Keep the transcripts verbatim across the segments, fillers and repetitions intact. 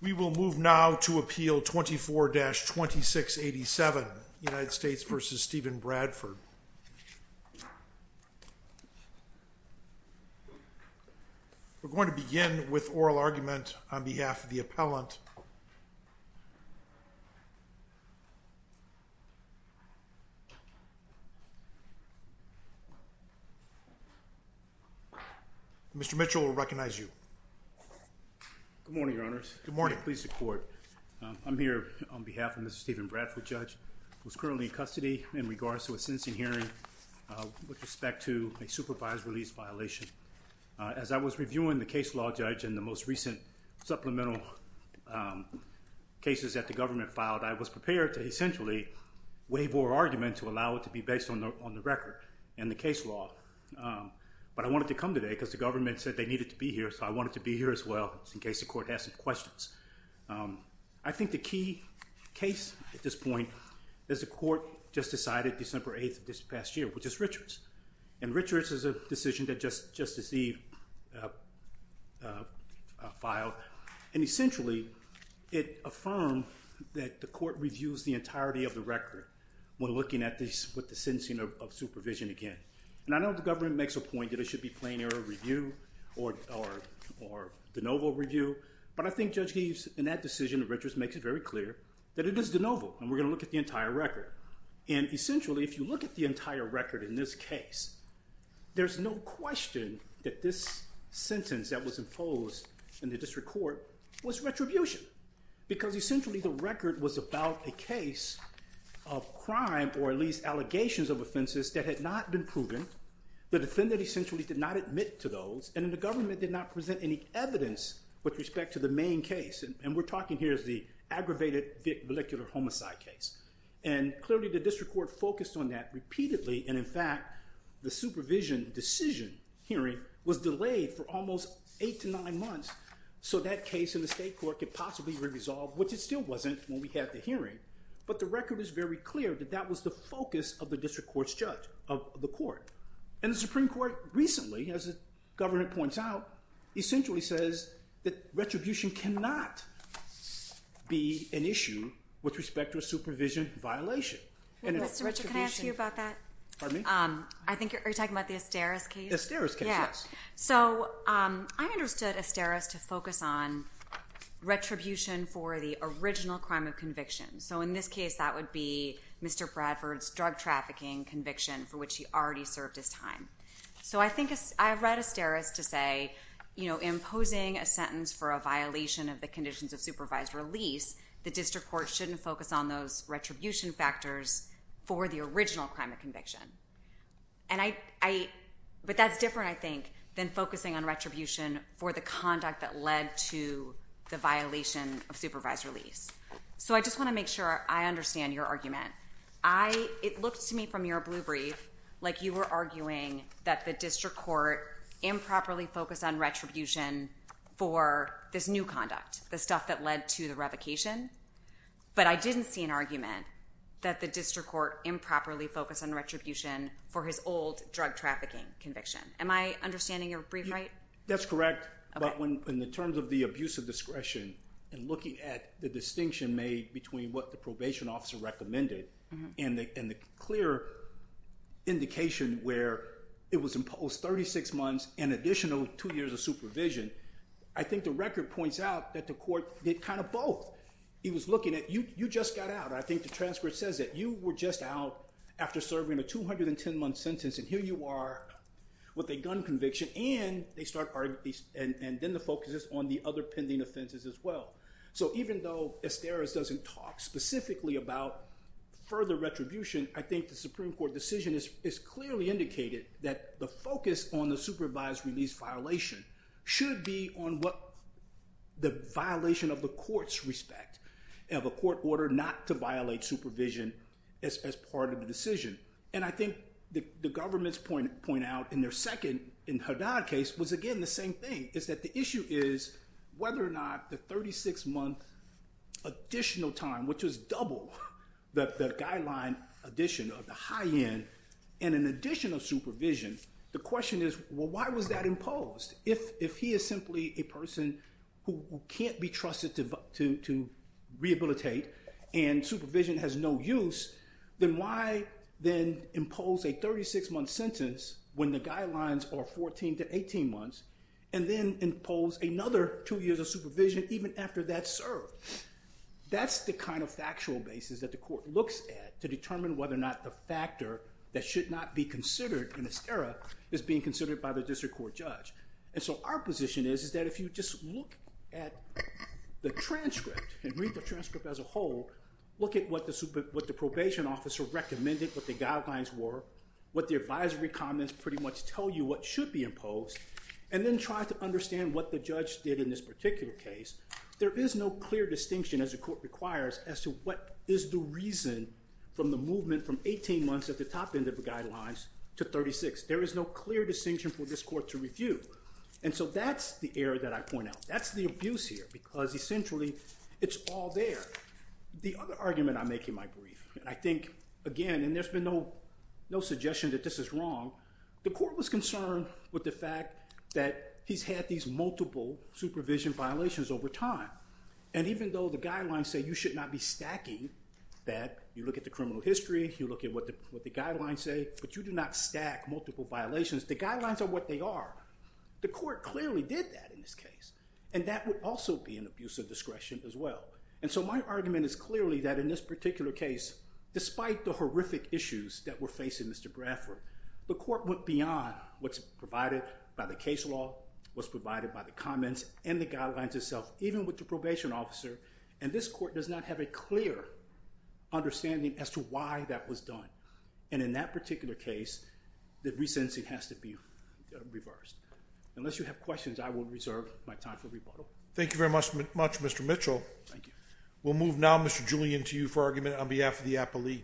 We will move now to Appeal twenty-four dash twenty-six eighty-seven, United States v. Stephen Bradford. We're going to begin with oral argument on behalf of the appellant. Mister Mitchell will recognize you. Good morning, Your Honors. Good morning. Please support. Um, I'm here on behalf of Mister Stephen Bradford, Judge, who's currently in custody in regards to a sentencing hearing uh, with respect to a supervised release violation. Uh, as I was reviewing the case law, Judge, and the most recent supplemental um, cases that the government filed, I was prepared to essentially waive oral argument to allow it to be based on the, on the record and the case law. Um, But I wanted to come today because the government said they needed to be here, so I wanted to be here as well, just in case the court has some questions. Um, I think the key case at this point is the court just decided December eighth of this past year, which is Richards. And Richards is a decision that just, Justice Eve uh, uh, uh, filed. And essentially, it affirmed that the court reviews the entirety of the record when looking at this with the sentencing of, of supervision again. And I know the government makes a point that it should be plain error review or, or, or de novo review, but I think Judge Eves, in that decision of Richards, makes it very clear that it is de novo, and we're going to look at the entire record. And essentially, if you look at the entire record in this case, there's no question that this sentence that was imposed in the district court was retribution, because essentially the record was about a case of crime, or at least allegations of offenses that had not been proven. The defendant essentially did not admit to those, and the government did not present any evidence with respect to the main case. And, and we're talking here is the aggravated vehicular homicide case. And clearly the district court focused on that repeatedly, and in fact, the supervision decision hearing was delayed for almost eight to nine months so that case in the state court could possibly be resolved, which it still wasn't when we had the hearing. But the record is very clear that that was the focus of the district court's judge, of the court. And the Supreme Court recently, as the government points out, essentially says that retribution cannot be an issue with respect to a supervision violation. And Mister Richard, can I ask you about that? Pardon me? Um, I think you're, are you talking about the Esteras case? Esteras case, yeah. yes. So um, I understood Esteras to focus on retribution for the original crime of conviction. So in this case, that would be Mister Bradford's drug trafficking conviction for which he already served his time. So I think I've read Esteras to say, you know, imposing a sentence for a violation of the conditions of supervised release, the district court shouldn't focus on those retribution factors for the original crime of conviction. And I, I, but that's different, I think, than focusing on retribution for the conduct that led to the violation of supervised release. So I just want to make sure I understand your argument. I, it looked to me from your blue brief like you were arguing that the district court improperly focused on retribution for this new conduct, the stuff that led to the revocation. But I didn't see an argument that the district court improperly focused on retribution for his old drug trafficking conviction. Am I understanding your brief right? That's correct. Okay. But when, in the terms of the abuse of discretion and looking at the distinction made between what the probation officer recommended mm-hmm. and, the, and the clear indication where it was imposed thirty-six months and additional two years of supervision, I think the record points out that the court did kind of both. He was looking at, you, you just got out. I think the transcript says that you were just out after serving a two hundred ten month sentence, and here you are with a gun conviction, and they start arguing, and, and then the focus is on the other pending offenses as well. So even though Esteras doesn't talk specifically about further retribution, I think the Supreme Court decision is, is clearly indicated that the focus on the supervised release violation should be on what the violation of the court's respect, of a court order not to violate supervision as, as part of the decision. And I think The, the government's point point out in their second, in Haddad case, was again the same thing, is that the issue is whether or not the thirty-six month additional time, which was double the, the guideline addition of the high end, and an additional supervision, the question is, well, why was that imposed? If, if he is simply a person who, who can't be trusted to, to, to rehabilitate and supervision has no use, then why then impose a thirty-six month sentence when the guidelines are fourteen to eighteen months, and then impose another two years of supervision even after that's served? That's the kind of factual basis that the court looks at to determine whether or not the factor that should not be considered in Estera is being considered by the district court judge. And so our position is, is that if you just look at the transcript and read the transcript as a whole, look at what the, super, what the probation officer recommended, what the guidelines were, what the advisory comments pretty much tell you what should be imposed, and then try to understand what the judge did in this particular case, there is no clear distinction, as the court requires, as to what is the reason from the movement from eighteen months at the top end of the guidelines to thirty-six. There is no clear distinction for this court to review. And so that's the error that I point out. That's the abuse here, because essentially it's all there. The other argument I make in my brief, and I think, again, and there's been no, no suggestion that this is wrong, the court was concerned with the fact that he's had these multiple supervision violations over time. And even though the guidelines say you should not be stacking that, you look at the criminal history, you look at what the, what the guidelines say, but you do not stack multiple violations. The guidelines are what they are. The court clearly did that in this case. And that would also be an abuse of discretion as well. And so my argument is clearly that in this particular case, despite the horrific issues that were facing Mister Bradford, the court went beyond what's provided by the case law, what's provided by the comments and the guidelines itself, even with the probation officer. And this court does not have a clear understanding as to why that was done. And in that particular case, the resentencing has to be uh, reversed. Unless you have questions, I will reserve my time for rebuttal. Thank you very much, much Mister Mitchell. Thank you. We'll move now, Mister Julian, to you for argument on behalf of the appellee.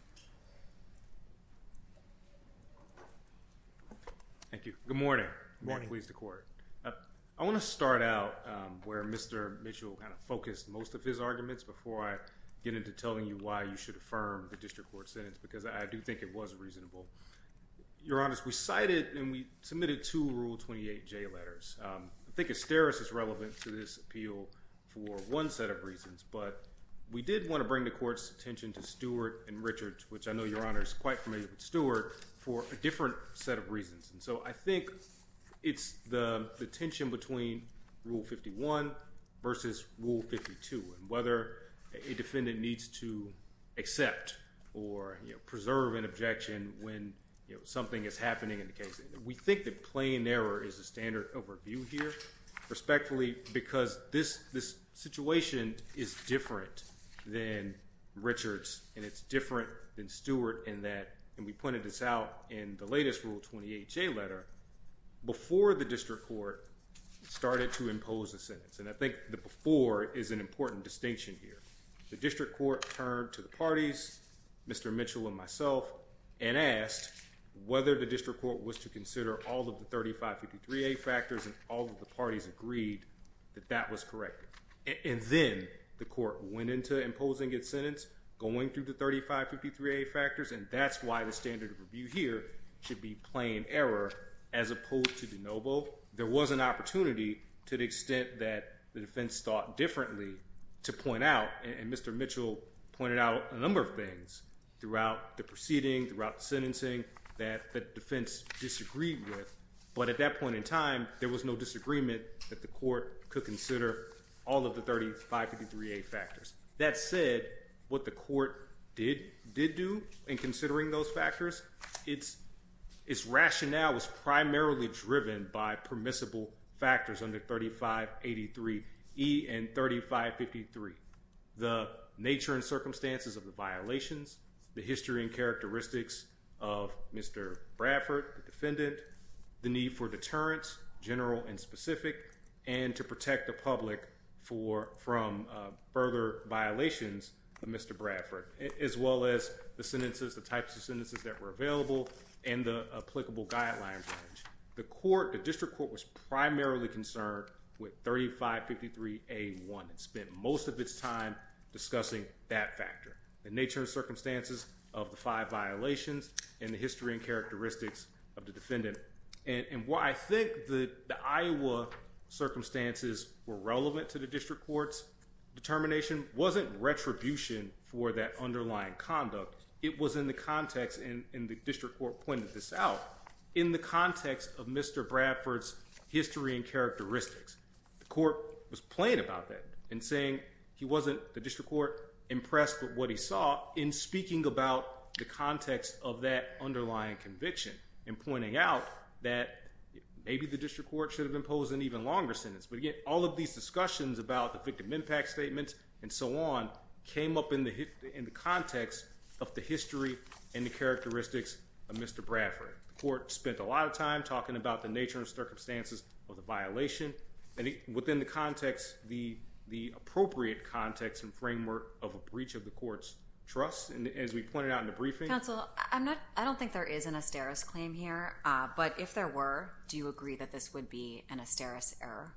Thank you. Good morning. Good morning. May it please the court. Uh, I want to start out um, where Mister Mitchell kind of focused most of his arguments before I get into telling you why you should affirm the district court sentence, because I do think it was reasonable. Your Honor, we cited and we submitted two Rule twenty-eight J letters. Um, I think Esteras is relevant to this appeal for one set of reasons, but we did want to bring the court's attention to Stewart and Richards, which I know Your Honor is quite familiar with Stewart, for a different set of reasons. And so I think it's the, the tension between Rule fifty-one versus Rule fifty-two, and whether a defendant needs to accept or you know, preserve an objection when you know, something is happening in the case. We think that plain error is the standard of review here, respectfully, because this this situation is different than Richards, and it's different than Stewart in that, and we pointed this out in the latest Rule twenty-eight J letter, before the district court started to impose a sentence. And I think the before is an important distinction here. The district court turned to the parties, Mister Mitchell and myself, and asked whether the district court was to consider all of the thirty-five fifty-three A factors, and all of the parties agreed that that was correct. And then the court went into imposing its sentence, going through the thirty-five fifty-three A factors, and that's why the standard of review here should be plain error as opposed to de novo. There was an opportunity, to the extent that the defense thought differently, to point out, and Mister Mitchell pointed out a number of things throughout the proceeding, throughout the sentencing, that the defense disagreed with. But at that point in time, there was no disagreement that the court could consider all of the thirty-five fifty-three A factors. That said, what the court did did do in considering those factors, its its rationale was primarily driven by permissible factors under thirty-five eighty-three E and thirty-five fifty-three. The nature and circumstances of the violations, the history and characteristics of Mister Bradford, the defendant, the need for deterrence, general and specific, and to protect the public for from uh, further violations of Mister Bradford, as well as the sentences, the types of sentences that were available, and the applicable guideline range. The court, the district court, was primarily concerned with thirty-five fifty-three A one and spent most of its time discussing that factor, the nature and circumstances of the five violations, and the history and characteristics of the defendant. And, and why I think the, the Iowa circumstances were relevant to the district court's determination wasn't retribution for that underlying conduct. It was in the context, and, and the district court pointed this out, in the context of Mister Bradford's history and characteristics. The court was plain about that and saying he wasn't, the district court, impressed with what he saw in speaking about the context of that underlying conviction and pointing out that maybe the district court should have imposed an even longer sentence. But again, all of these discussions about the victim impact statements and so on came up in the in the context of the history and the characteristics of Mister Bradford. The court spent a lot of time talking about the nature and circumstances of the violation, and it, within the context, the the appropriate context and framework of a breach of the court's trust. And as we pointed out in the briefing, counsel, I'm not. I don't think there is an Asteris claim here. Uh, but if there were, do you agree that this would be an Asteris error?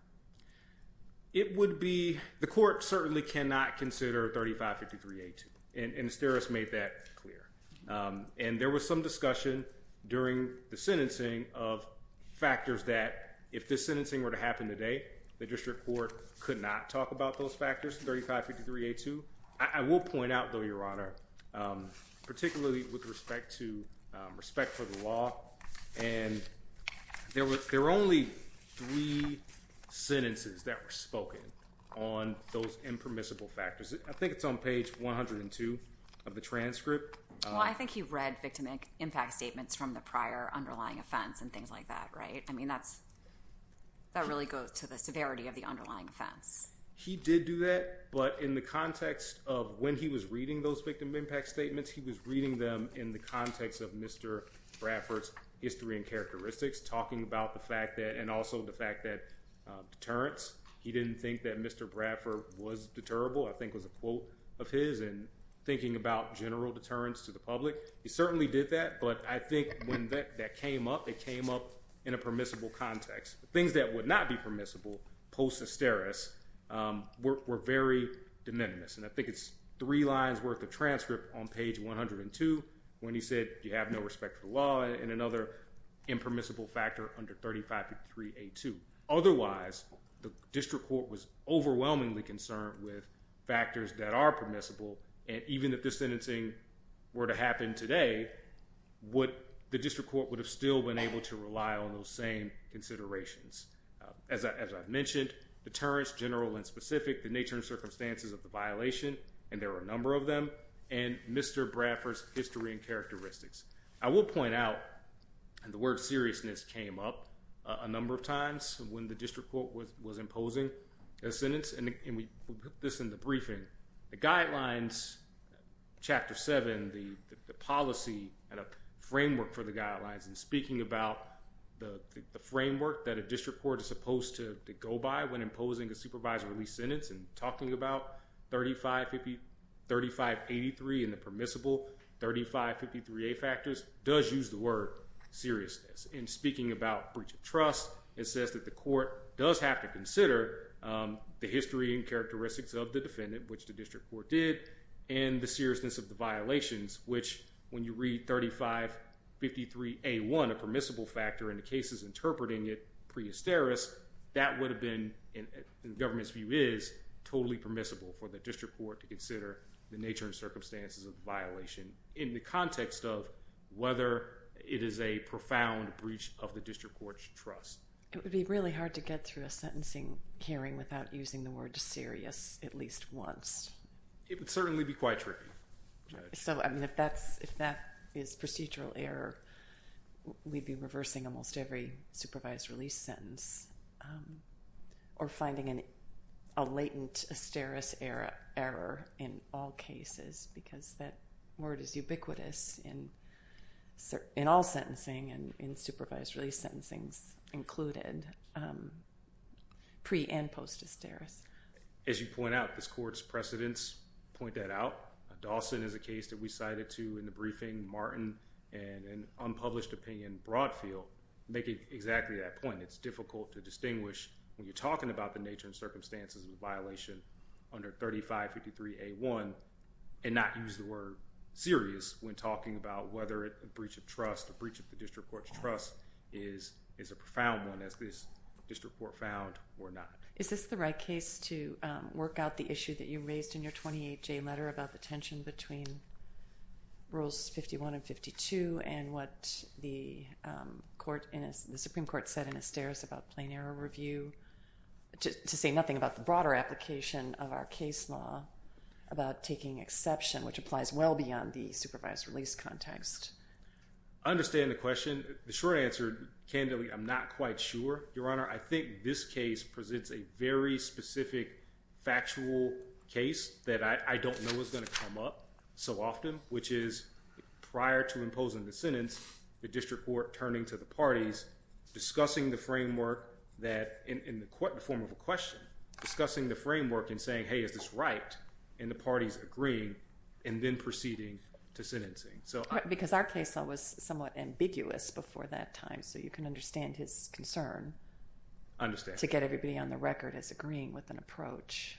It would be. The court certainly cannot consider thirty-five fifty-three A two, and, and Asteris made that clear. Um, and there was some discussion during the sentencing of factors that, if this sentencing were to happen today, the district court could not talk about those factors, thirty-five fifty-three A two. I, I will point out, though, Your Honor, um, particularly with respect to um, respect for the law, and there were, there were only three sentences that were spoken on those impermissible factors. I think it's on page one hundred two of the transcript. Well, I think he read victim impact statements from the prior underlying offense and things like that, right? I mean, that's that really goes to the severity of the underlying offense. He did do that, but in the context of when he was reading those victim impact statements, he was reading them in the context of Mister Bradford's history and characteristics, talking about the fact that, and also the fact that uh, deterrence. He didn't think that Mister Bradford was deterrable, I think was a quote of his, and thinking about general deterrence to the public. He certainly did that, but I think when that, that came up, it came up in a permissible context. Things that would not be permissible post-Asteris um, were, were very de minimis. And I think it's three lines worth of transcript on page one hundred two when he said you have no respect for the law, and another impermissible factor under thirty-five fifty-three A two. Otherwise, the district court was overwhelmingly concerned with factors that are permissible, and even if this sentencing were to happen today, would the district court would have still been able to rely on those same considerations. Uh, as, I, as I've mentioned, deterrence, general and specific, the nature and circumstances of the violation, and there were a number of them, and Mister Bradford's history and characteristics. I will point out, and the word seriousness came up uh, a number of times when the district court was, was imposing a sentence, and, and we, we put this in the briefing. The guidelines, chapter seven, the, the, the policy and a framework for the guidelines, and speaking about the, the, the framework that a district court is supposed to, to go by when imposing a supervised release sentence, and talking about thirty-five fifty, thirty-five eighty-three and the permissible thirty-five fifty-three A factors, does use the word seriousness. In speaking about breach of trust, it says that the court does have to consider um, the history and characteristics of the defendant, which the district court did, and the seriousness of the violations, which when you read thirty-five fifty-three A one, a permissible factor in the cases interpreting it pre-Asteris, that would have been, in, in the government's view, is totally permissible for the district court to consider the nature and circumstances of the violation in the context of whether it is a profound breach of the district court's trust. It would be really hard to get through a sentencing hearing without using the word serious at least once. It would certainly be quite tricky, Judge. So, I mean, if that's if that is procedural error, we'd be reversing almost every supervised release sentence, um, or finding an, a latent Asteris error, error in all cases, because that word is ubiquitous in in all sentencing and in supervised release sentencings included, um, pre and post Asteris. As you point out, this court's precedents point that out. Dawson is a case that we cited to in the briefing. Martin and an unpublished opinion, Broadfield, make it exactly that point. It's difficult to distinguish when you're talking about the nature and circumstances of the violation under thirty-five fifty-three A one and not use the word serious when talking about whether it, a breach of trust, a breach of the district court's trust is is a profound one, as this district court found were not. Is this the right case to um, work out the issue that you raised in your twenty-eight J letter about the tension between Rules fifty-one and fifty-two and what the um, court in a, the Supreme Court said in Asteris about plain error review, to, to say nothing about the broader application of our case law about taking exception, which applies well beyond the supervised release context? I understand the question. The short answer, candidly, I'm not quite sure, Your Honor. I think this case presents a very specific factual case that I, I don't know is going to come up so often, which is prior to imposing the sentence, the district court turning to the parties, discussing the framework that, in, in the, the form of a question, discussing the framework and saying, hey, is this right? And the parties agreeing, and then proceeding to sentencing. So, right, because our case law was somewhat ambiguous before that time, so you can understand his concern. Understand. To get everybody on the record as agreeing with an approach.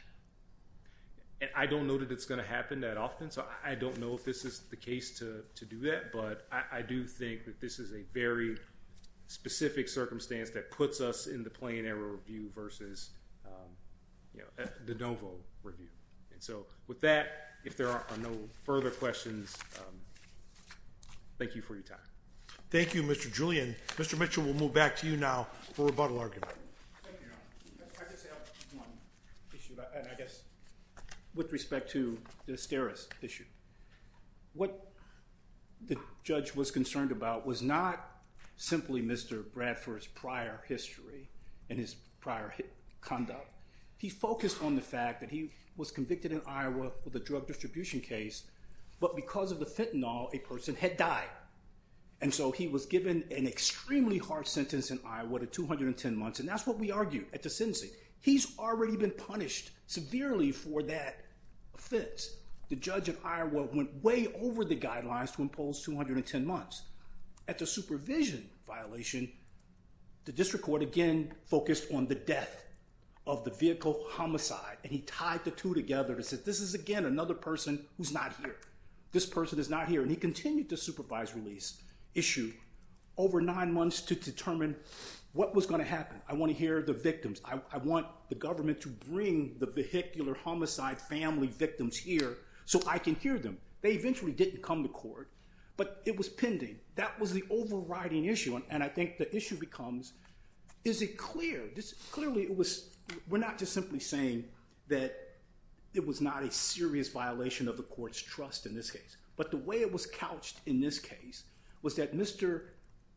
And I don't know that it's going to happen that often, so I don't know if this is the case to, to do that, but I, I do think that this is a very specific circumstance that puts us in the plain error review versus um, you know, the de novo review. And so with that, if there are, are no further questions, um, thank you for your time. Thank you, Mister Julian. Mister Mitchell, we'll move back to you now for rebuttal argument. Thank you, Your Honor. I just have one issue, and I guess with respect to the Asteris issue, what the judge was concerned about was not simply Mister Bradford's prior history and his prior conduct. He focused on the fact that he was convicted in Iowa with a drug distribution case, but because of the fentanyl, a person had died. And so he was given an extremely harsh sentence in Iowa to two hundred ten months, and that's what we argued at the sentencing. He's already been punished severely for that offense. The judge in Iowa went way over the guidelines to impose two hundred ten months. At the supervision violation, the district court again focused on the death of the vehicle homicide, and he tied the two together to say, this is again another person who's not here. This person is not here, and he continued the supervised release issue over nine months to determine what was going to happen. I want to hear the victims. I, I want the government to bring the vehicular homicide family victims here so I can hear them. They eventually didn't come to court, but it was pending. That was the overriding issue, and, and I think the issue becomes, is it clear? This, clearly, it was. We're not just simply saying that it was not a serious violation of the court's trust in this case, but the way it was couched in this case was that Mister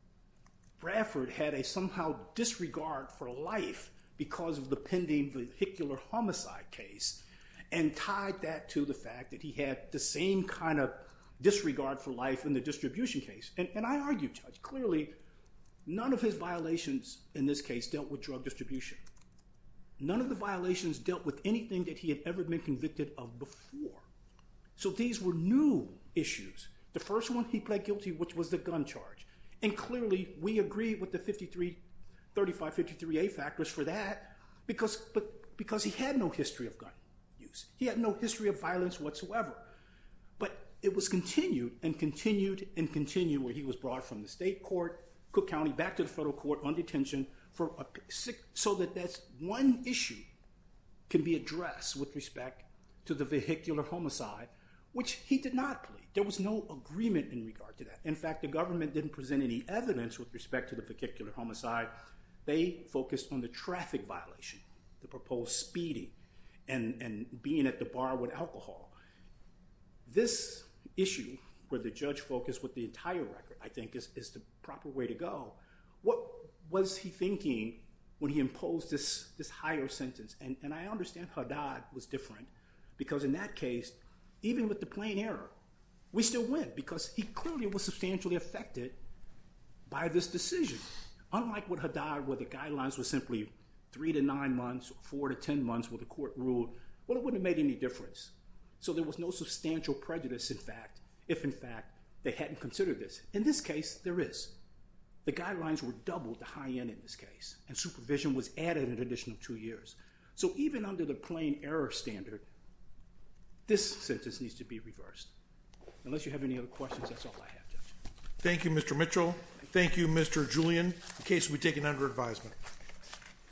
Bradford had a somehow disregard for life because of the pending vehicular homicide case, and tied that to the fact that he had the same kind of disregard for life in the distribution case. And, and I argue, Judge, clearly none of his violations in this case dealt with drug distribution. None of the violations dealt with anything that he had ever been convicted of before. So these were new issues. The first one, he pled guilty, which was the gun charge. And clearly, we agree with the fifty-three, thirty-five fifty-three A factors for that because, but, because he had no history of gun use. He had no history of violence whatsoever. But it was continued and continued and continued where he was brought from the state court, Cook County, back to the federal court on detention for a, so that that's one issue can be addressed with respect to the vehicular homicide, which he did not plead. There was no agreement in regard to that. In fact, the government didn't present any evidence with respect to the vehicular homicide. They focused on the traffic violation, the proposed speeding, and, and being at the bar with alcohol. This issue, where the judge focused with the entire record, I think is, is the proper way to go. What was he thinking when he imposed this, this higher sentence? And, and I understand Haddad was different, because in that case, even with the plain error, we still win, because he clearly was substantially affected by this decision. Unlike with Haddad, where the guidelines were simply three to nine months, four to ten months, where the court ruled, well, it wouldn't have made any difference. So there was no substantial prejudice, in fact, if in fact they hadn't considered this. In this case, there is. The guidelines were doubled the high end in this case, and supervision was added an additional two years. So even under the plain error standard, this sentence needs to be reversed. Unless you have any other questions, that's all I have, Judge. Thank you, Mister Mitchell. Thank you, Mister Julian. The case will be taken under advisement.